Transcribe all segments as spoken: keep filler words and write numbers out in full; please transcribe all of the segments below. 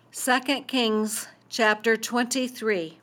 Second Kings chapter twenty-three.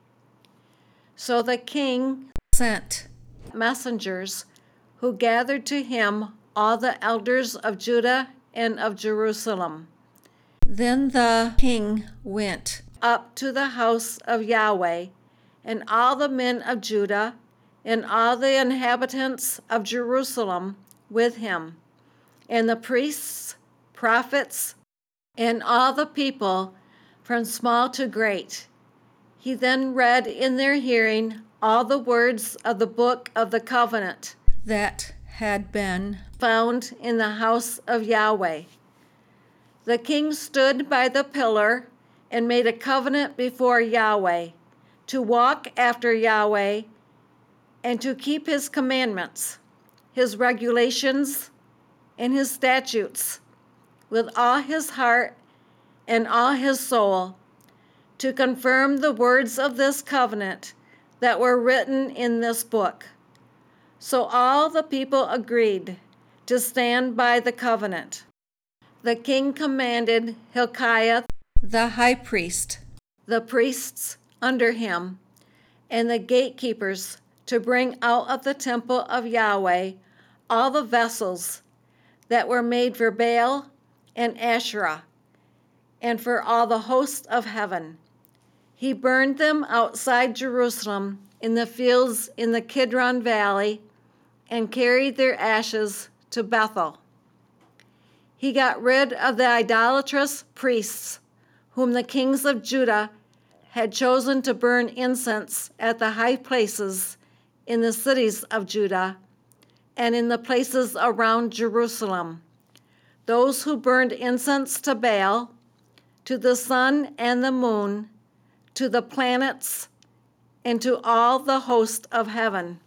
So the king sent messengers who gathered to him all the elders of Judah and of Jerusalem. Then the king went up to the house of Yahweh, and all the men of Judah and all the inhabitants of Jerusalem with him, and the priests, prophets, and all the people from small to great. He then read in their hearing all the words of the book of the covenant that had been found in the house of Yahweh. The king stood by the pillar and made a covenant before Yahweh to walk after Yahweh and to keep his commandments, his regulations, and his statutes with all his heart and all his soul, to confirm the words of this covenant that were written in this book. So all the people agreed to stand by the covenant. The king commanded Hilkiah the high priest, the priests under him, and the gatekeepers to bring out of the temple of Yahweh all the vessels that were made for Baal and Asherah, and for all the hosts of heaven. He burned them outside Jerusalem in the fields in the Kidron Valley and carried their ashes to Bethel. He got rid of the idolatrous priests whom the kings of Judah had chosen to burn incense at the high places in the cities of Judah and in the places around Jerusalem, those who burned incense to Baal, to the sun and the moon, to the planets, and to all the host of heaven.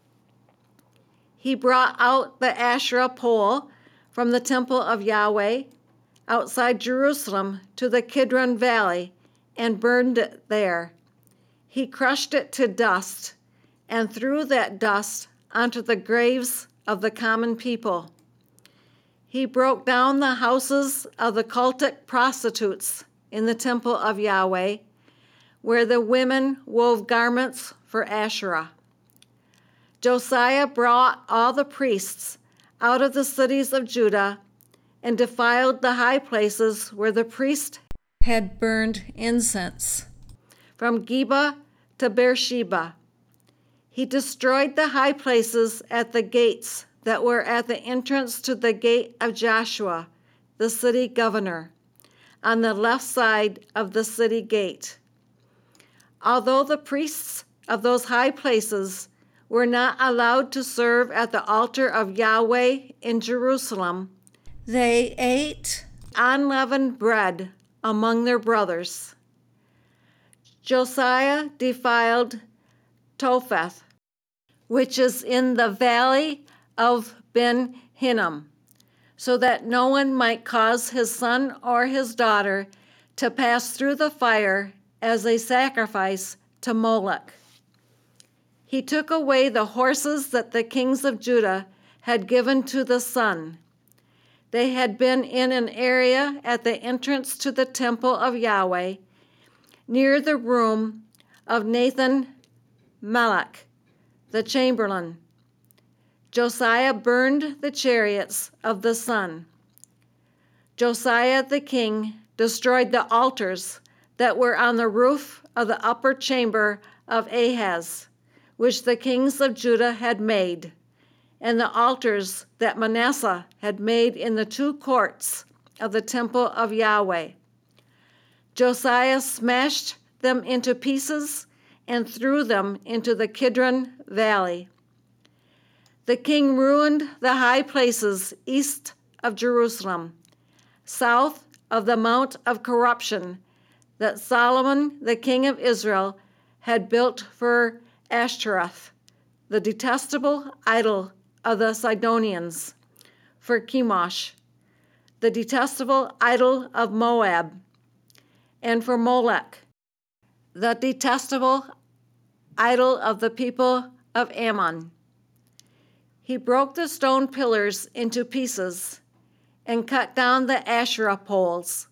He brought out the Asherah pole from the temple of Yahweh outside Jerusalem to the Kidron Valley and burned it there. He crushed it to dust and threw that dust onto the graves of the common people. He broke down the houses of the cultic prostitutes in the temple of Yahweh, where the women wove garments for Asherah. Josiah brought all the priests out of the cities of Judah and defiled the high places where the priests had burned incense, from Geba to Beersheba. He destroyed the high places at the gates that were at the entrance to the gate of Joshua, the city governor, on the left side of the city gate. Although the priests of those high places were not allowed to serve at the altar of Yahweh in Jerusalem, they ate unleavened bread among their brothers. Josiah defiled Topheth, which is in the valley of Ben Hinnom, so that no one might cause his son or his daughter to pass through the fire as a sacrifice to Moloch. He took away the horses that the kings of Judah had given to the sun. They had been in an area at the entrance to the temple of Yahweh, near the room of Nathan Melech, the chamberlain. Josiah burned the chariots of the sun. Josiah the king destroyed the altars that were on the roof of the upper chamber of Ahaz, which the kings of Judah had made, and the altars that Manasseh had made in the two courts of the temple of Yahweh. Josiah smashed them into pieces and threw them into the Kidron Valley. The king ruined the high places east of Jerusalem, south of the Mount of Corruption that Solomon, the king of Israel, had built for Ashtoreth, the detestable idol of the Sidonians, for Chemosh, the detestable idol of Moab, and for Molech, the detestable idol of the people of Ammon. He broke the stone pillars into pieces and cut down the Asherah poles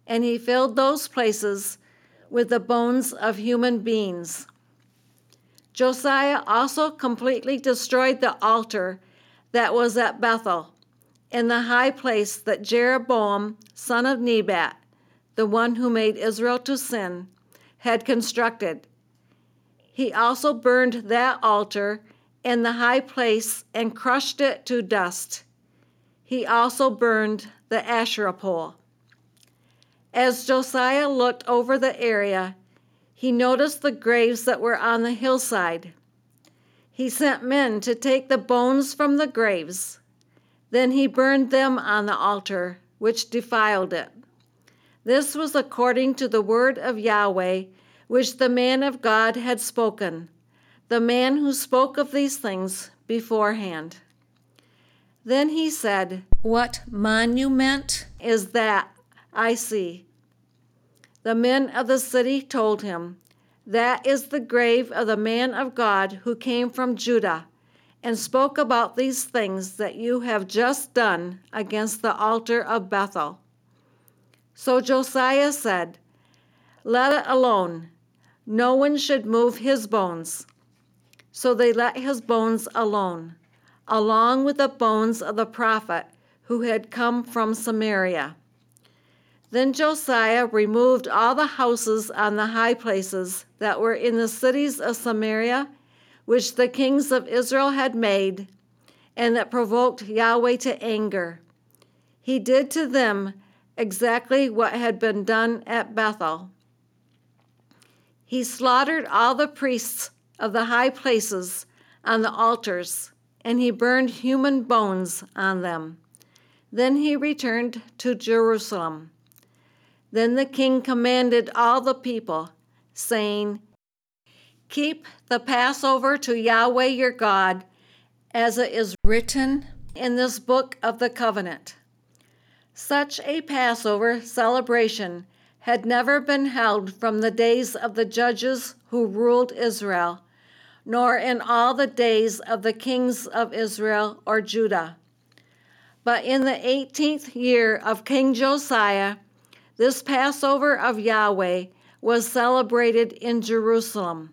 and he filled those places with the bones of human beings. Josiah also completely destroyed the altar that was at Bethel, in the high place that Jeroboam, son of Nebat, the one who made Israel to sin, had constructed. He also burned that altar in the high place and crushed it to dust. He also burned the Asherah pole. As Josiah looked over the area, he noticed the graves that were on the hillside. He sent men to take the bones from the graves. Then he burned them on the altar, which defiled it. This was according to the word of Yahweh, which the man of God had spoken, the man who spoke of these things beforehand. Then he said, "What monument is that I see?" The men of the city told him, "That is the grave of the man of God who came from Judah and spoke about these things that you have just done against the altar of Bethel." So Josiah said, "Let it alone. No one should move his bones." So they let his bones alone, along with the bones of the prophet who had come from Samaria. Then Josiah removed all the houses on the high places that were in the cities of Samaria, which the kings of Israel had made, and that provoked Yahweh to anger. He did to them exactly what had been done at Bethel. He slaughtered all the priests of the high places on the altars, and he burned human bones on them. Then he returned to Jerusalem. Then the king commanded all the people, saying, "Keep the Passover to Yahweh your God, as it is written in this book of the covenant." Such a Passover celebration had never been held from the days of the judges who ruled Israel, nor in all the days of the kings of Israel or Judah. But in the eighteenth year of King Josiah, this Passover of Yahweh was celebrated in Jerusalem.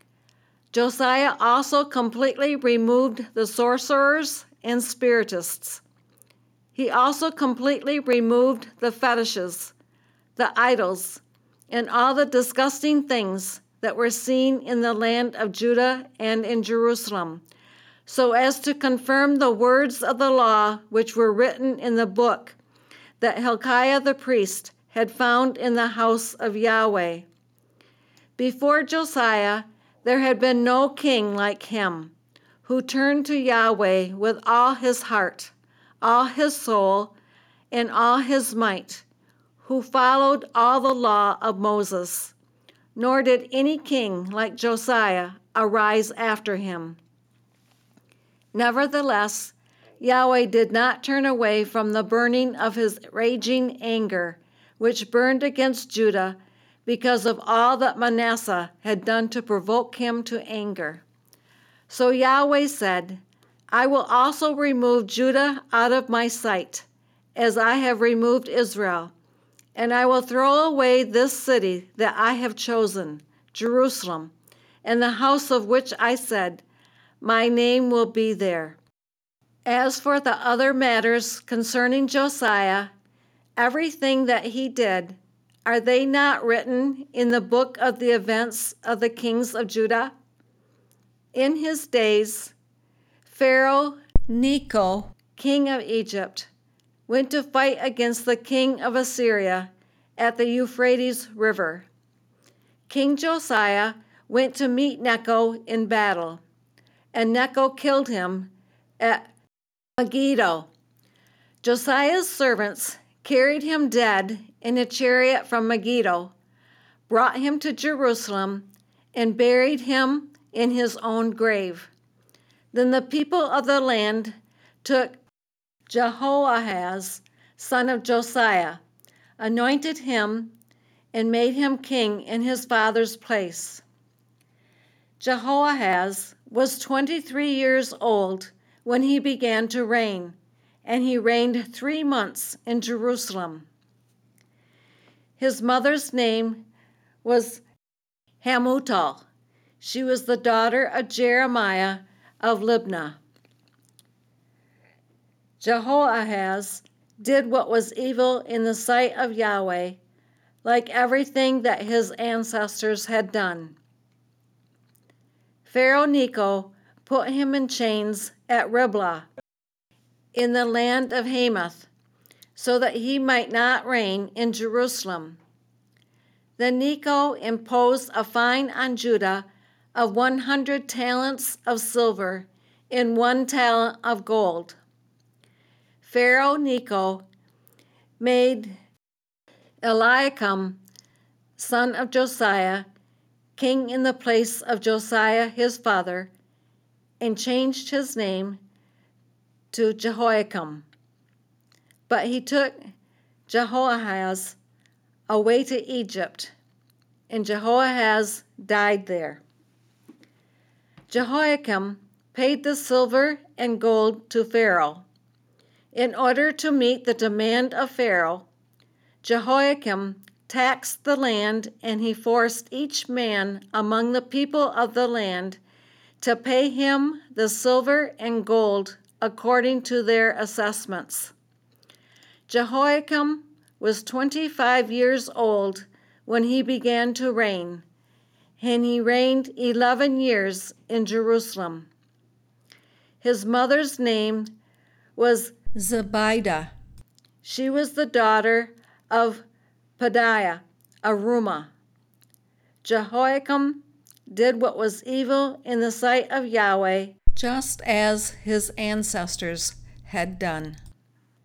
Josiah also completely removed the sorcerers and spiritists. He also completely removed the fetishes, the idols, and all the disgusting things that were seen in the land of Judah and in Jerusalem, so as to confirm the words of the law which were written in the book that Hilkiah the priest had found in the house of Yahweh. Before Josiah, there had been no king like him, who turned to Yahweh with all his heart, all his soul, and all his might, who followed all the law of Moses. Nor did any king like Josiah arise after him. Nevertheless, Yahweh did not turn away from the burning of his raging anger, which burned against Judah because of all that Manasseh had done to provoke him to anger. So Yahweh said, "I will also remove Judah out of my sight, as I have removed Israel, and I will throw away this city that I have chosen, Jerusalem, and the house of which I said, 'My name will be there.'" As for the other matters concerning Josiah, everything that he did, are they not written in the book of the events of the kings of Judah? In his days, Pharaoh Necho, king of Egypt, went to fight against the king of Assyria at the Euphrates River. King Josiah went to meet Necho in battle, and Necho killed him at Megiddo. Josiah's servants carried him dead in a chariot from Megiddo, brought him to Jerusalem, and buried him in his own grave. Then the people of the land took Jehoahaz, son of Josiah, anointed him, and made him king in his father's place. Jehoahaz was twenty-three years old when he began to reign, and he reigned three months in Jerusalem. His mother's name was Hamutal. She was the daughter of Jeremiah of Libnah. Jehoahaz did what was evil in the sight of Yahweh, like everything that his ancestors had done. Pharaoh Necho put him in chains at Riblah in the land of Hamath, so that he might not reign in Jerusalem. Then Necho imposed a fine on Judah of one hundred talents of silver and one talent of gold. Pharaoh Necho made Eliakim, son of Josiah, king in the place of Josiah his father, and changed his name to Jehoiakim. But he took Jehoahaz away to Egypt, and Jehoahaz died there. Jehoiakim paid the silver and gold to Pharaoh. In order to meet the demand of Pharaoh, Jehoiakim taxed the land, and he forced each man among the people of the land to pay him the silver and gold according to their assessments. Jehoiakim was twenty-five years old when he began to reign, and he reigned eleven years in Jerusalem. His mother's name was Zebidah. She was the daughter of Pedaiah, a Rumah. Jehoiakim did what was evil in the sight of Yahweh, just as his ancestors had done.